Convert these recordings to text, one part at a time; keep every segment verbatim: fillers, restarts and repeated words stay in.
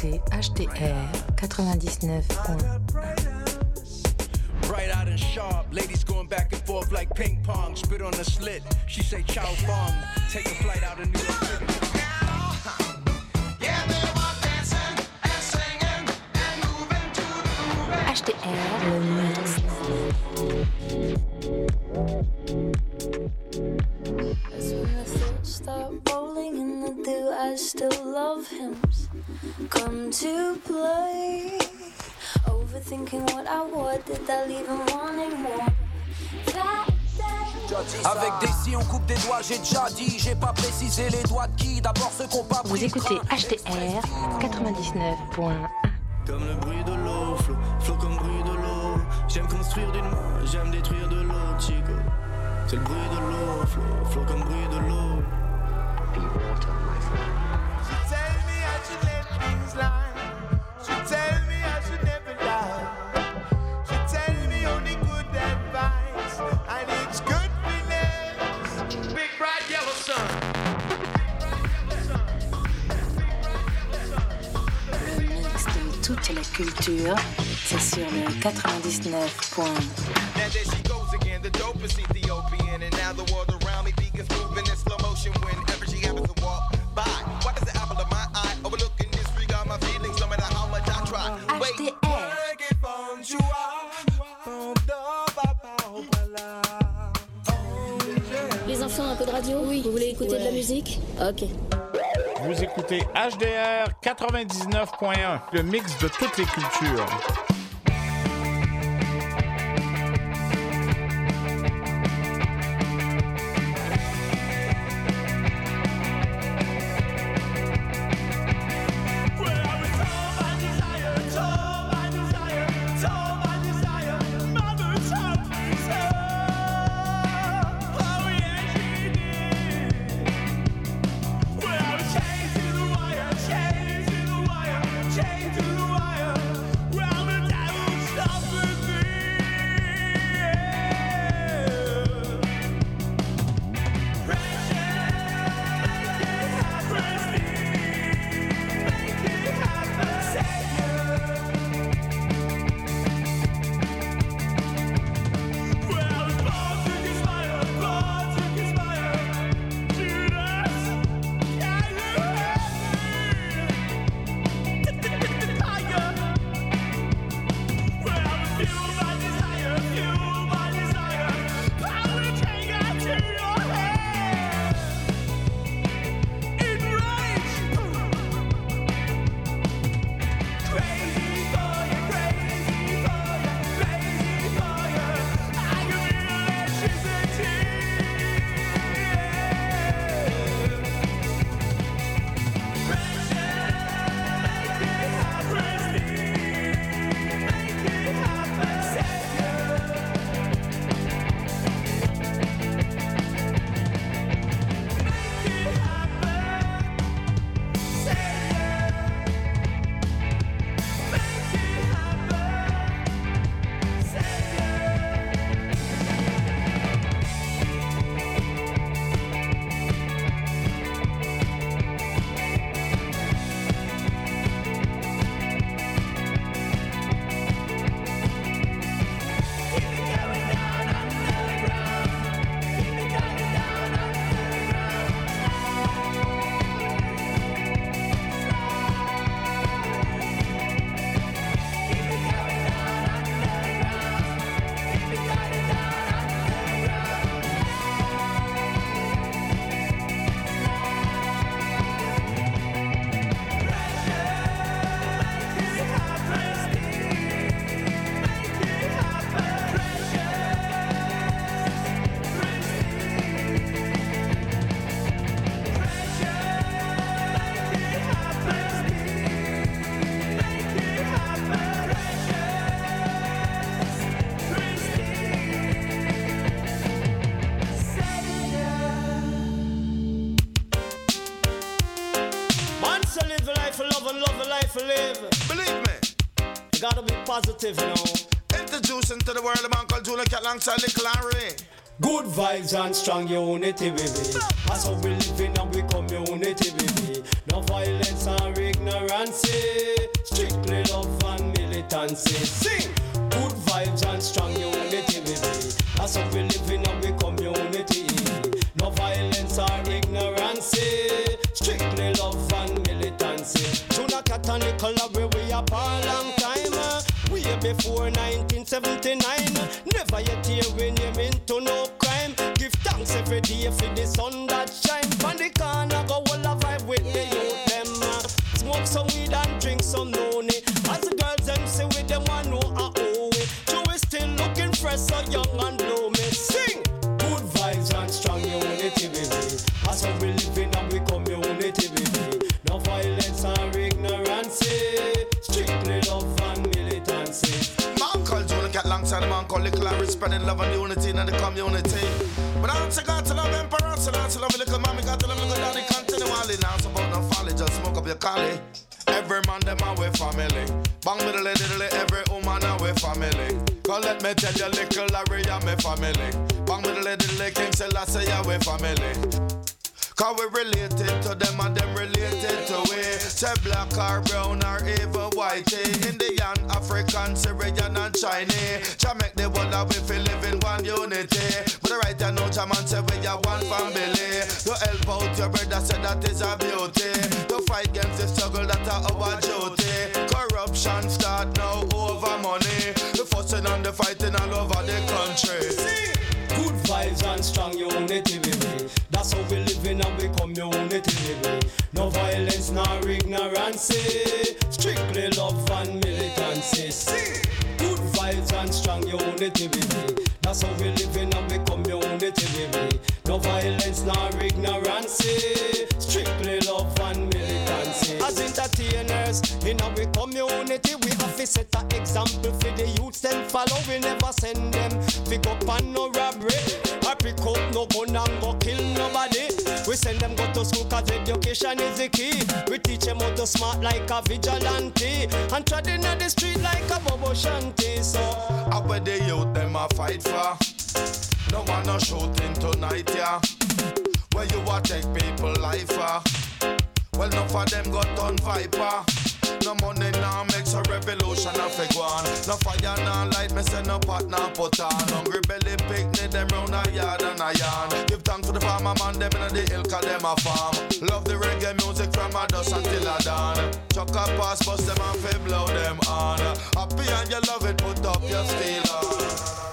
écoutez H T R quatre-vingt-dix-neuf point un. Bright out and sharp, ladies going back and forth like ping pong. Spit on the slit, she say chow fong. Take a flight out of New York City. H T R, le mix. As when the thoughts start rolling in the dew, I still love him. Come to play. Overthinking what I would, did I leave him wanting more? That Avec des si on coupe des doigts, j'ai déjà dit, j'ai pas précisé les doigts de qui. D'abord ceux qu'on pas pris. Vous écoutez H T R quatre-vingt-dix-neuf point un. Comme le bruit de l'eau, flot, flot comme bruit de l'eau. J'aime construire d'une main, j'aime détruire de l'eau, chico. C'est le bruit de l'eau, flot, flot comme bruit de l'eau. Be water, my friend. She tell me I should let things lie. She tell me I should never lie. She tell me only good advice, and it's good finesse. Big bright yellow sun. le mix de toute la culture, c'est sur le quatre-vingt-dix-neuf point un. Now there she goes again, the dopest Ethiopian, and now the world around me begins moving in slow motion whenever she happens to walk by. What is the apple of my eye? Overlooking, disregard my feelings, no matter how much I try. H T R. Les enfants, un peu de radio? Oui. Vous voulez écouter ouais. de la musique? Ok. Vous écoutez H D R quatre-vingt-dix-neuf point un, le mix de toutes les cultures. Positive, you know. Introducing to the world of Uncle Junior Cat alongside Little Larry. Good vibes and strong unity, baby. That's how we living and we community, baby. No violence or ignorance, strictly love and militancy. Sing! Good vibes and strong unity, baby. That's how we living and we community. No violence or ignorance, strictly love and militancy. Tuna Catholic where we are for a long time. Way before nineteen seventy-nine. Never yet hear we name into no crime. Give thanks every day for the sun that shine. From the corner go all a vibe with the youth them. Smoke some weed and drink some noni. As the girls them say with them one know a oh it. You is still looking fresh, so young and blooming. Sing! Good vibes and strong unity, baby. That's how we living and we community, baby. No violence or ignorance, strictly love and militancy. Man called Jonah Cat alongside the man called Little Larry, spreading love and unity in the community. But I don't got to love Emperor, so I to love little mommy, got to love little daddy, continually. Now it's about no folly, just smoke up your collie. Every man them away family. Bang with the little every woman away family. Cause let me tell you, Little Larry and my family. Bang with the little King Selassie away family. Cause we related to them and them related to we. Say black or brown or even white, Indian, African, Syrian and Chinese. Jah make the world that we feel live in one unity. But right I know Jah man say we are one family. To help out your brother, say that is a beauty. To fight against the struggle, that are our duty. Corruption start now over money. The fussing and the fighting all over the country. Good vibes and strong unity, baby. That's how we living and we community, baby. No violence nor ignorance, strictly love and militancy. Good vibes and strong unity, baby. That's how we living and we community, baby. No violence nor ignorance, strictly love and militancy. As entertainers in our community, we have to set an example for the youths them follow. We never send them pick up and no robbery. I pick up no gun and go kill nobody. We send them go to school cause education is the key. We teach them how to smart like a vigilante and treading on the street like a bobo shanty. So I where the youth them a fight for. No one no shooting tonight, yeah. Where you a take people life for. Well, enough of them got on viper. No money now makes a revolution of a guan. No fire now light, me say no pot now put on. Hungry belly picnic them round a yard and a yarn. Give thanks to the farmer man, them in the hill cause them a farm. Love the reggae music from a dusk until a dawn. Chuck a pass, bust them and fi blow them on. Happy and you love it, put up your steel on.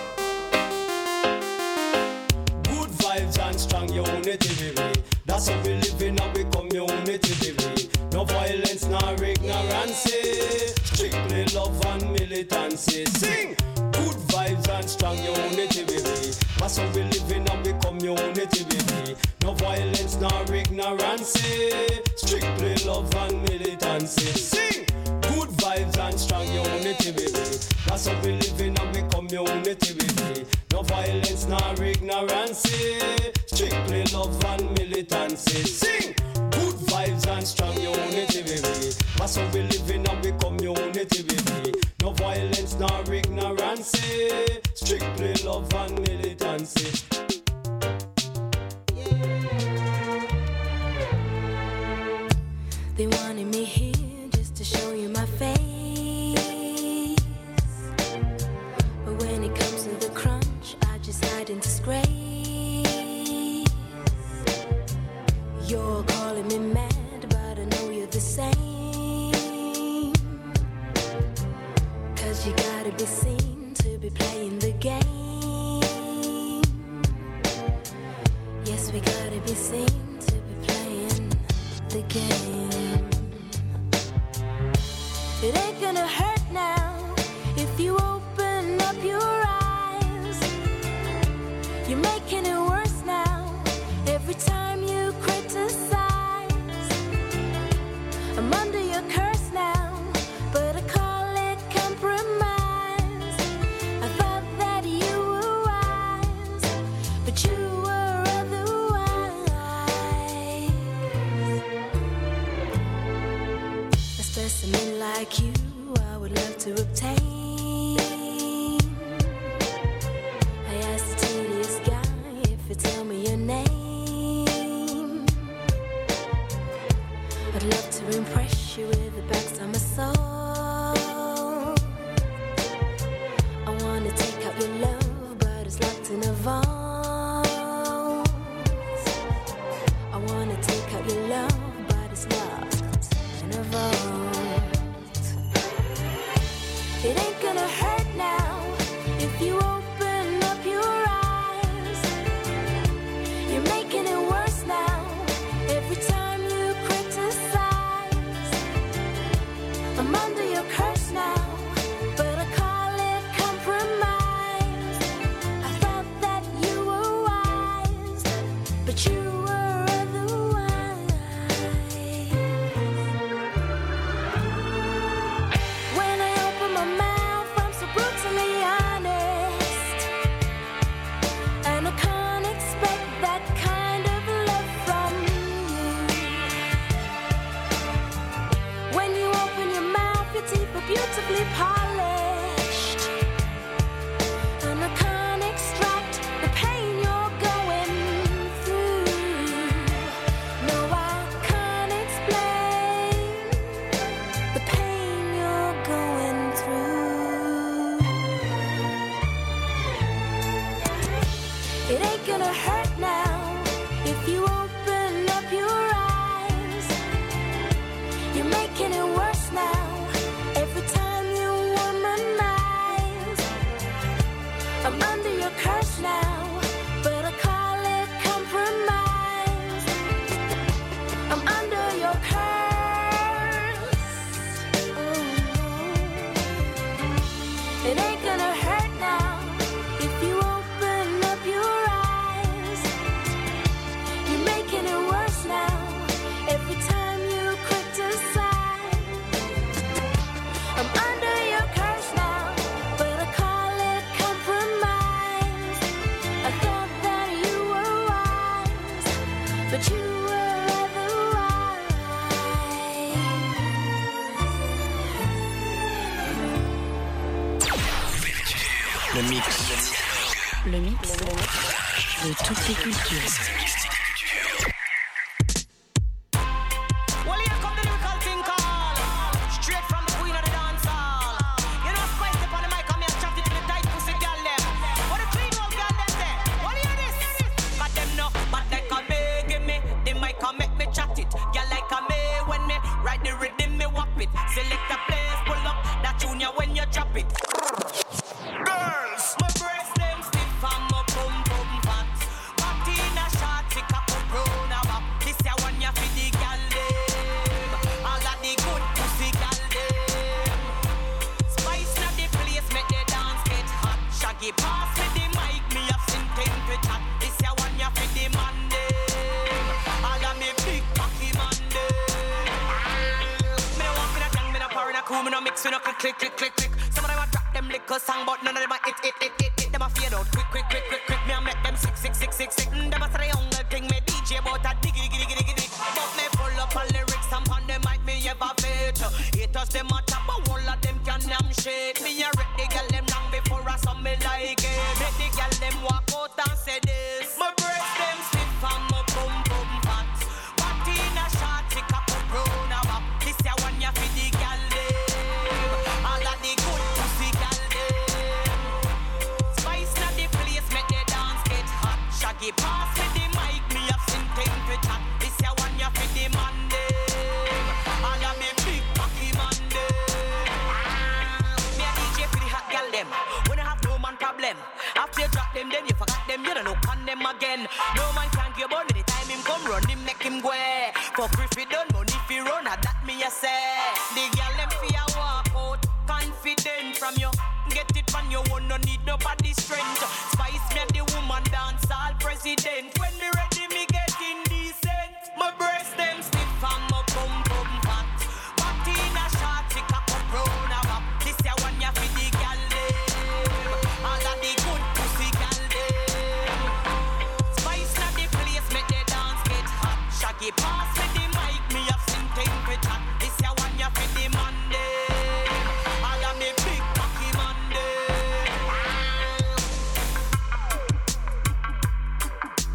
Vibes and strong unity, baby. That's how we live in our community, baby. No violence nor ignorance, strictly love and militancy. Sing! Good vibes and strong unity, baby. That's how we live in our community, baby. No violence nor ignorance, strictly love and militancy. Sing! Good vibes and strong unity, baby. That's how we live in our community, baby. No violence nor ignorance, strictly love and militancy. Sing! Good vibes and strong unity, baby. That's how we live in our community, baby. No violence nor ignorance, strictly love and militancy. They wanted me here just to show you my face. But when it comes to the crunch, I just hide in disgrace. You're calling me mad, but I know you're the same. Cause you gotta be seen to be playing the game. Yes, we gotta be seen to be playing the game. It ain't gonna hurt now if you open up your eyes. You're making it worse now every time you criticize. I'm under your curse now, but I call it compromise. I thought that you were wise, but you were otherwise. A specimen like you I would love to obtain. I asked the tedious to tell me your name. I'd love to impress you with the backs of my soul. I wanna take out your love, but it's locked in a vault. I wanna take out your love, but it's locked in a vault. It ain't gonna hurt now if you open up your eyes. You're making it worse now every time you criticize. I'm under your curse now, but I call it compromise. I thought that you were wise, but you were otherwise. When I open my mouth, I'm so brutally honest, and I can't expect that kind of love from you. When you open your mouth, your teeth are beautifully polished, and I can't extract the pain you're going through. No, I can't explain the pain you're going through. It ain't gonna hurt now if you open up your eyes. You're making it worse now every time you womanize. I'm under your curse now, but I call it compromise. I'm under your curse. Oh, no. It ain't gonna hurt now if you open up your eyes. You're making it worse now every time you criticize. I'm under your curse now, but I call it compromise. I thought that you were wise, but you were otherwise. Le mix. Le mix de toutes les cultures. Well, here come the lyrical thing call. Straight from the queen of the dance hall. You know, spice up on the mic, come here and chat it to the tight pussy girl them. What the clean old girl them say? What hear this? Got them no, but like a me, give me the mic and make me chat it. Girl like a me, when me ride the rhythm, me whop it. Select a place, pull up that junior when you drop it. Girls, My breast them stiff and my bum bum fat. Party in a shot, pick up a brown a bop. This ya one ya fi the gal dem. All of the good pussy gal dem. Spice na the place, make the dance get hot. Shaggy pass me the mic, me have something to chat. This ya one ya fi the man dem. All of me big cocky man dem. Me no walk in a gang, me no pour in a crew, me no mix, me no click click click click click. Some of them a drop them liquor song, but none of them a it it it it it. Them a fade out quick quick quick quick quick. Me a make them sick sick sick sick sick. Mm, them a say young girl thing, me D J about a diggy diggy diggy diggy. But me full up on lyrics and on the mic me ever feature. Haters them a chop, but all of them can damn shake. Me a rip the girl them long before I saw me like it. Make the girl them walk out and say this. My breast them stiff and my bum bum fat. Party in a shot, pick up a brown a bop. This ya one ya fi the girl dem. All of the good pussy gal dem. Spice na the place, make the dance get hot. Shaggy pass me the mic, me have something to chat. This ya one ya fi the man dem. All of me big cocky man dem. Me a D J for the hot gal dem. When I have no man problem, after you drop them, then you forgot them, you don't know can them again. No man can give on the time him come run, him make him go. For free fi done money fi run, a that me a say. The gal them fi a walk out, confident from you. Get it from you, one no need nobody's strength. Spice me the woman dance all president. When me ready, me get indecent. My breast them stiff and my bum bum fat. Party in a shot, pick up a brown a bop. This ya one ya fi the gal dem. All of the good pussy gal dem. Spice na the place, make the dance get hot. Shaggy pass me the mic, me have something to chat. This ya one ya fi the man dem. All of me big cocky man dem.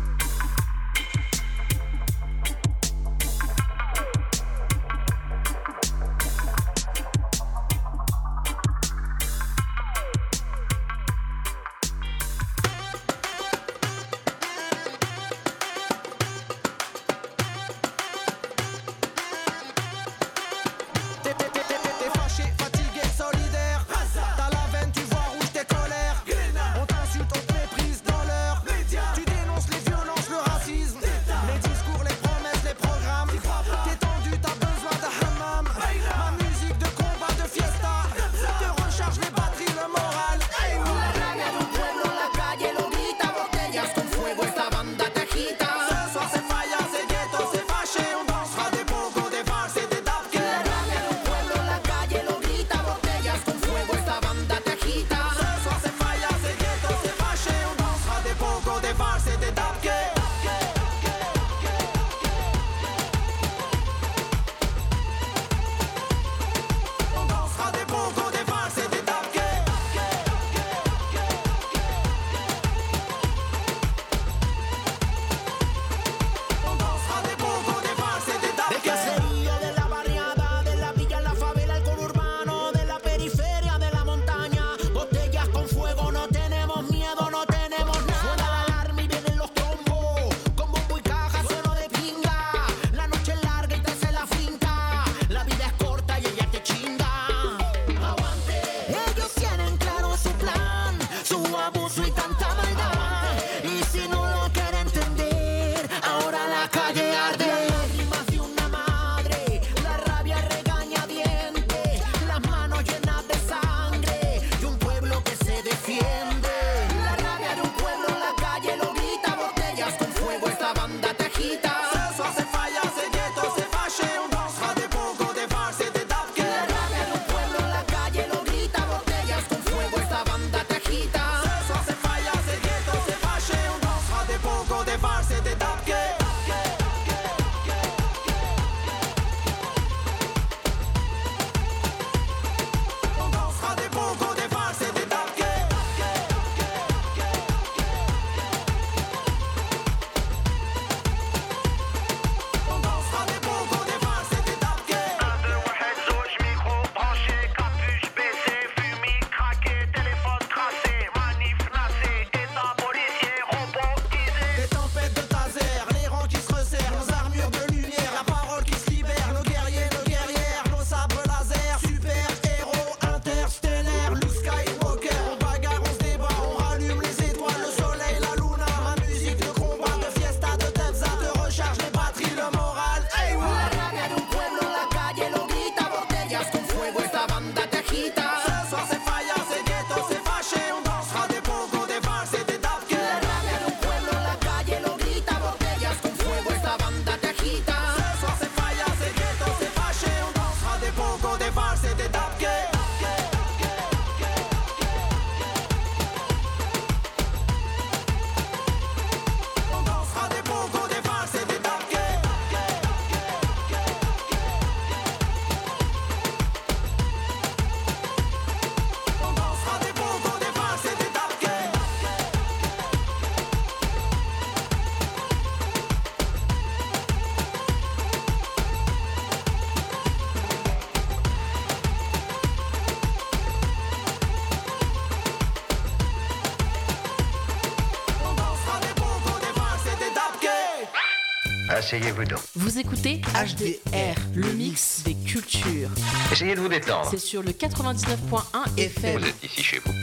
Asseyez-vous donc. Vous écoutez H D R, le mix des cultures. Essayez de vous détendre. C'est sur le quatre-vingt-dix-neuf point un F M. Vous êtes ici chez vous.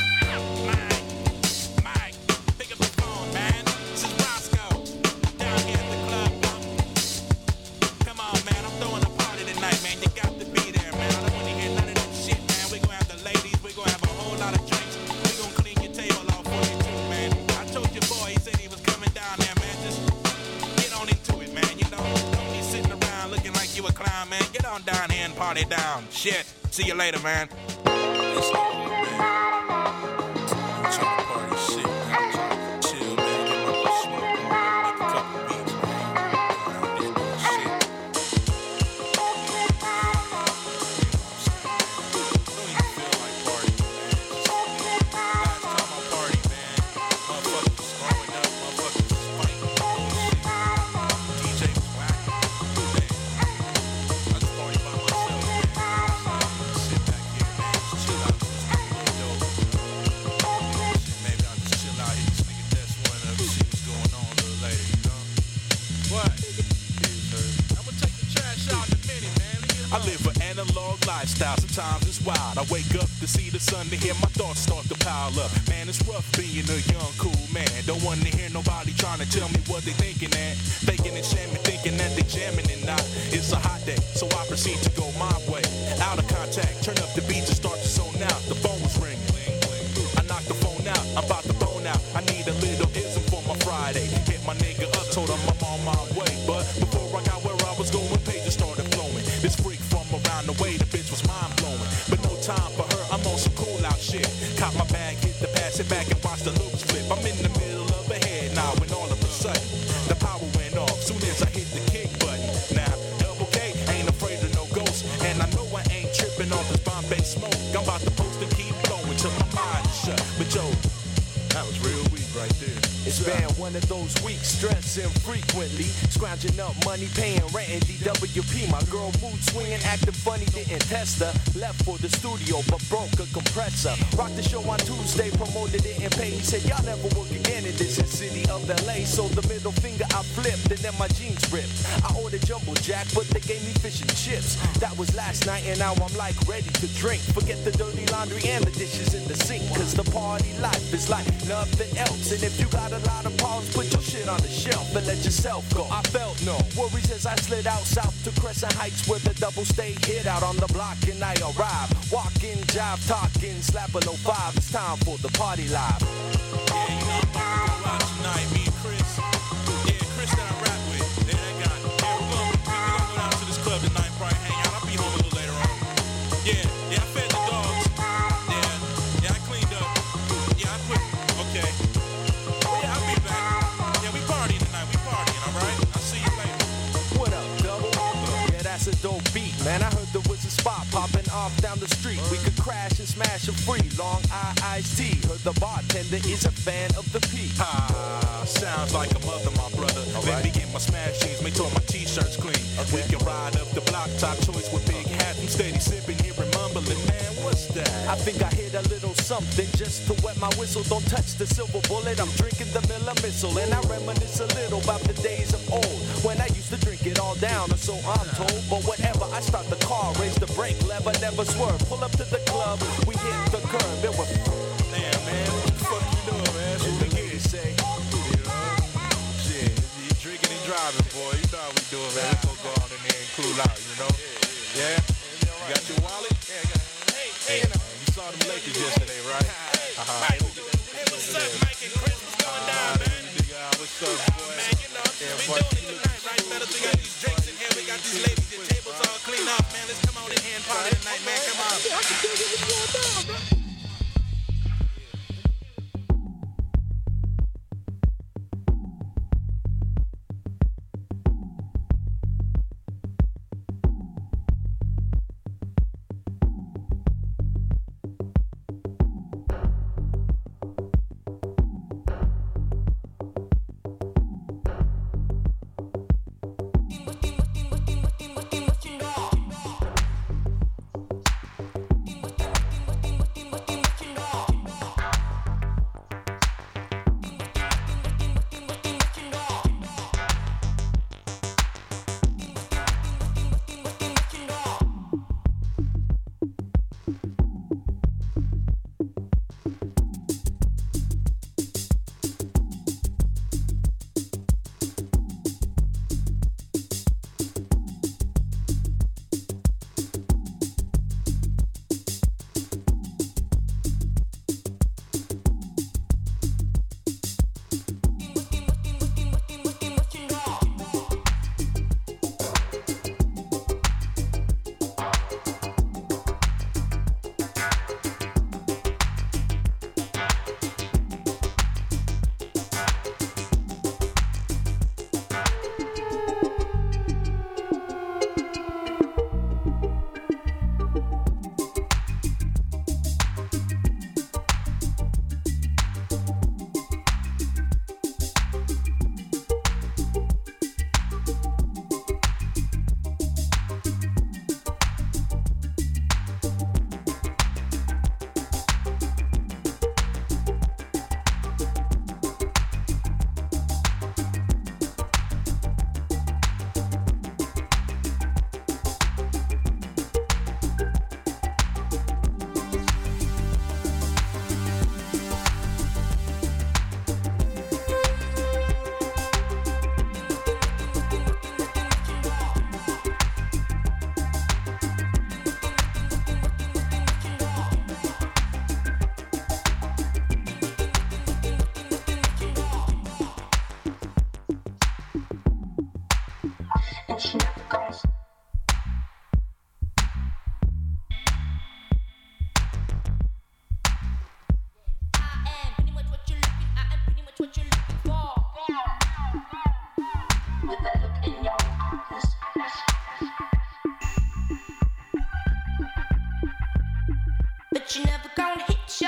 Party down. Shit. See you later, man. Sometimes it's wild. I wake up to see the sun, to hear my thoughts start to pile up. Man, it's rough being a young, cool man. Don't want to hear nobody trying to tell me what they thinking at. Faking and shaming, thinking that they jamming and not. It's a hot day, so I proceed to go my way. Out of contact, turn up the beat to start to zone out. The phone was ringing. I knocked the phone out, I'm about to bone out. I need a little ism for my Friday. Hit my nigga up, told him I'm on my way. But before I got where I was going, pages started flowing. This freak from around the way, the bitch was mind blowing. But no time for her, I'm on some cool out shit. Caught my bag, hit the pass it back and watch the loops flip. I'm in the middle of a head now when all of a sudden the power went off. Soon as I hit the kick button. Now, double K ain't afraid of no ghosts. And I know I ain't tripping off this Bombay smoke. I'm about to post and keep blowing till my mind is shut. But yo, that was real weak right there. It's been one of those weeks, stressing frequently, scrounging up money, paying rent in D W P. My girl mood swinging, acting funny, didn't test her. Left for the studio, but broke a compressor. Rocked the show on Tuesday, promoted it and paid. He said, y'all never work again in this city of L A. So the middle finger I flipped, and then my jeans ripped. I ordered Jumbo Jack, but they gave me fish and chips. That was last night, and now I'm like ready to drink. Forget the dirty laundry and the dishes in the sink, cause the party life is like nothing else. And if you got a lot of problems, put your shit on the shelf and let yourself go. I felt no worries as I slid out south to Crescent Heights, where the double stay hit out on the block, and I arrived. Walking, jive, talking, slap a low five. It's time for the party live. Yeah, you know I'm about to go out tonight. Me and Chris. Yeah, Chris that I rap with. Yeah, that guy. Yeah, we're gonna, we, we're gonna go down to this club tonight, probably hang out. I'll be home a little later on. Yeah, yeah, I fed the dogs. Yeah, yeah, I cleaned up. Yeah, I put. Okay. Yeah, I'll be back. Yeah, we partying tonight. We partying, alright? I'll see you later. What up, double? Yeah, that's a dope beat, man. I heard there was a spot popping off down the street. We could crash and smash a free Long Eye iced tea. Heard the bartender is a fan of the P. Ah, sounds like a mother, my brother. All Let right. me get my smash jeans, make sure my t-shirts clean. Okay. We can ride up the block, top choice with big hats. I'm steady sipping, hearing mumbling, man, what's that? I think I hit a little something just to wet my whistle. Don't touch the silver bullet, I'm drinking the Miller Missile. And I reminisce a little about the days of old, when I used to drink it all down, or so I'm told. But whatever, I start the car, raise the brake lever, never swerve. Pull up to the club, we hit the curb. It was damn, man, what the fuck you doing, man? That's what we get to say. You know? Shit, you drinking and driving, boy. You know how we do it, man. We gonna go out in there and cool out, you know? Yeah? You got your wallet? Yeah, I got it. Hey, hey, you saw them Lakers yesterday, right? Uh-huh. Hey, what's up, Mike and Chris? What's going down, man? What's up, boy? Man, you know, we doing it tonight, right, fellas? We got these drinks in here. We got these ladies. The tables all clean up, man. Let's come on in here and party tonight, man. Come on. I can tell you what's going down, bro. but you never gonna hit your